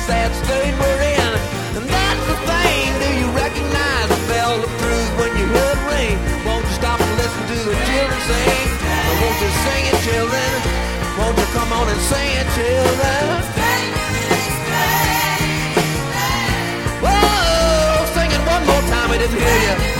sad state we're in. And that's the thing, do you recognize the bell of truth when you hear it ring? Won't you stop and listen to the children sing? Or won't you sing it, children? Won't you come on and sing it, children? Whoa, sing it one more time, we didn't hear you.